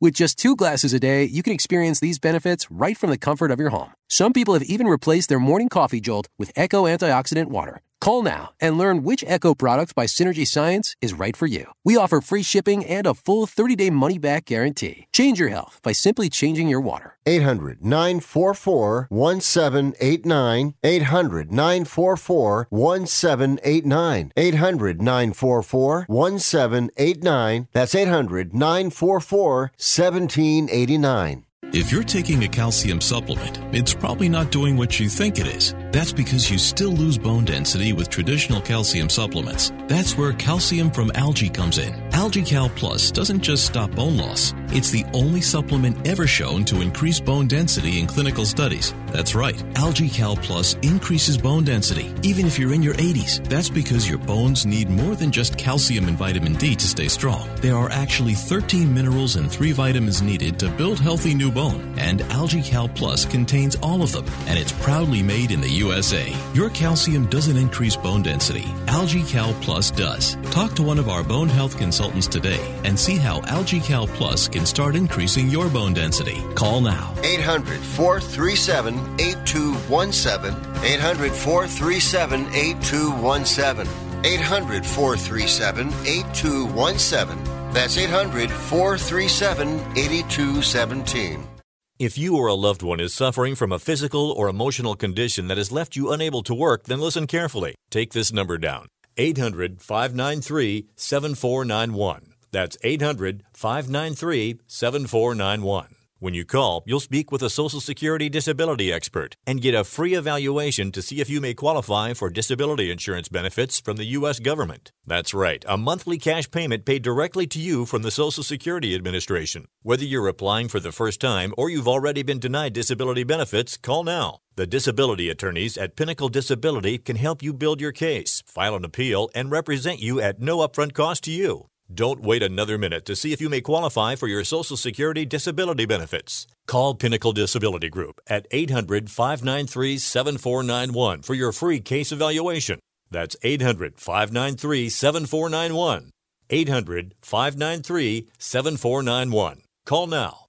With just two glasses a day, you can experience these benefits right from the comfort of your home. Some people have even replaced their morning coffee jolt with Echo Antioxidant Water. Call now and learn which Echo product by Synergy Science is right for you. We offer free shipping and a full thirty-day money-back guarantee. Change your health by simply changing your water. eight hundred nine four four one seven eight nine. eight hundred nine four four one seven eight nine. eight hundred nine four four one seven eight nine. That's eight hundred nine four four one seven eight nine. If you're taking a calcium supplement, it's probably not doing what you think it is. That's because you still lose bone density with traditional calcium supplements. That's where calcium from algae comes in. AlgaeCal Plus doesn't just stop bone loss. It's the only supplement ever shown to increase bone density in clinical studies. That's right. AlgaeCal Plus increases bone density, even if you're in your eighties. That's because your bones need more than just calcium and vitamin D to stay strong. There are actually thirteen minerals and three vitamins needed to build healthy new bones. And AlgaeCal Plus contains all of them, and it's proudly made in the U S A. Your calcium doesn't increase bone density. AlgaeCal Plus does. Talk to one of our bone health consultants today and see how AlgaeCal Plus can start increasing your bone density. Call now. eight hundred four three seven eight two one seven. eight hundred four three seven eight two one seven. eight hundred four three seven eight two one seven. That's eight hundred four three seven eight two one seven. If you or a loved one is suffering from a physical or emotional condition that has left you unable to work, then listen carefully. Take this number down. eight hundred five nine three seven four nine one. That's eight hundred five nine three seven four nine one. When you call, you'll speak with a Social Security disability expert and get a free evaluation to see if you may qualify for disability insurance benefits from the U S government. That's right, a monthly cash payment paid directly to you from the Social Security Administration. Whether you're applying for the first time or you've already been denied disability benefits, call now. The disability attorneys at Pinnacle Disability can help you build your case, file an appeal, and represent you at no upfront cost to you. Don't wait another minute to see if you may qualify for your Social Security disability benefits. Call Pinnacle Disability Group at eight hundred five nine three seven four nine one for your free case evaluation. That's eight hundred five nine three seven four nine one. eight hundred five nine three seven four nine one. Call now.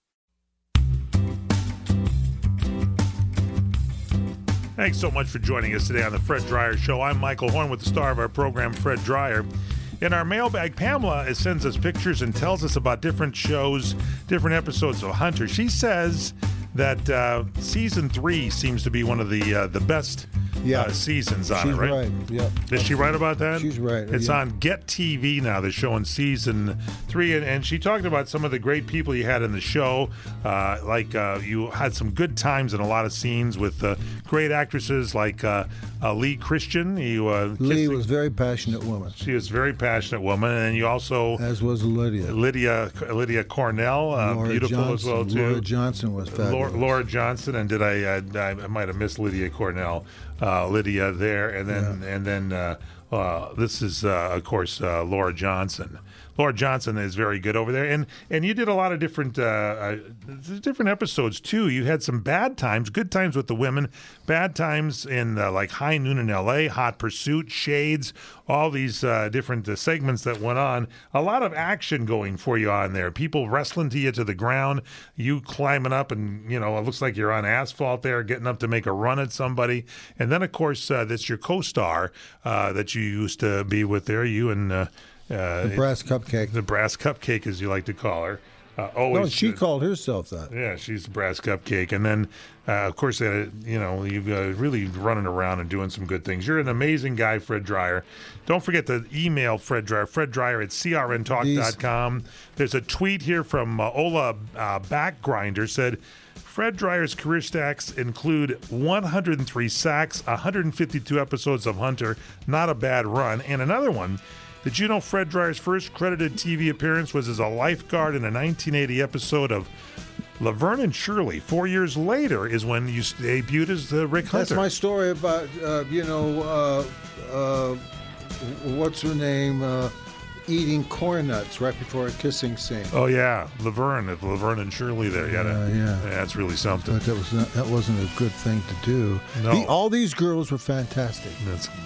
Thanks so much for joining us today on the Fred Dryer Show. I'm Michael Horn with the star of our program, Fred Dryer. In our mailbag, Pamela sends us pictures and tells us about different shows, different episodes of Hunter. She says that uh, season three seems to be one of the uh, the best yeah. uh, seasons on She's it, right? right. Yeah. Is she right about that? She's right. It's yeah. on Get T V now. They're showing season three, and, and she talked about some of the great people you had in the show. Uh, like uh, you had some good times in a lot of scenes with uh, great actresses like uh, uh, Lee Christian. You, uh, Lee was a very passionate woman. She was a very passionate woman, and you also as was Lydia. Lydia Lydia Cornell, uh, Laura beautiful Johnson. as well too. Laura Johnson was fabulous. Laura, Laura Johnson, and did I? Uh, I might have missed Lydia Cornell. Uh, Lydia there, and then yeah. and then uh, uh, this is uh, of course uh, Laura Johnson. Laura Johnson is very good over there, and and you did a lot of different uh, uh, different episodes too. You had some bad times, good times with the women, bad times in uh, like High Noon in L A, Hot Pursuit, Shades, all these uh, different uh, segments that went on. A lot of action going for you on there. People wrestling to you to the ground, you climbing up, and you know it looks like you're on asphalt there, getting up to make a run at somebody. And then of course uh, that's your co-star uh, that you used to be with there. You and uh, Uh, the brass cupcake. The brass cupcake, as you like to call her. Uh, always. No, she uh, called herself that. Yeah, she's the brass cupcake. And then, uh, of course, uh, you know, you've uh, really running around and doing some good things. You're an amazing guy, Fred Dryer. Don't forget to email Fred Dryer, Fred Dryer at C R N talk dot com. There's a tweet here from uh, Ola uh, Backgrinder said, Fred Dryer's career stats include one hundred three sacks, one hundred fifty-two episodes of Hunter. Not a bad run. And another one. Did you know Fred Dryer's first credited T V appearance was as a lifeguard in a nineteen eighty episode of Laverne and Shirley? Four years later is when you debuted as the Rick Hunter. That's my story about, uh, you know, uh, uh, what's her name, uh, eating corn nuts right before a kissing scene. Oh, yeah. Laverne, Laverne and Shirley there. Yeah, uh, yeah. yeah. That's really something. But that, was not, that wasn't a good thing to do. No. The, all these girls were fantastic. That's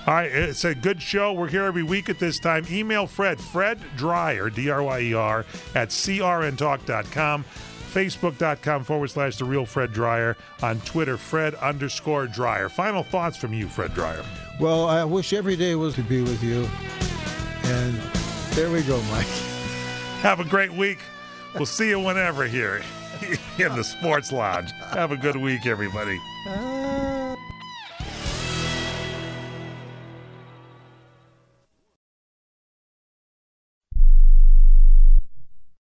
All right, it's a good show. We're here every week at this time. Email Fred, Fred Dryer, D R Y E R, at C R N talk dot com. Facebook.com forward slash The Real Fred Dryer. On Twitter, Fred underscore Dryer. Final thoughts from you, Fred Dryer. Well, I wish every day was to be with you. And there we go, Mike. Have a great week. We'll see you whenever here in the Sports Lounge. Have a good week, everybody. Uh...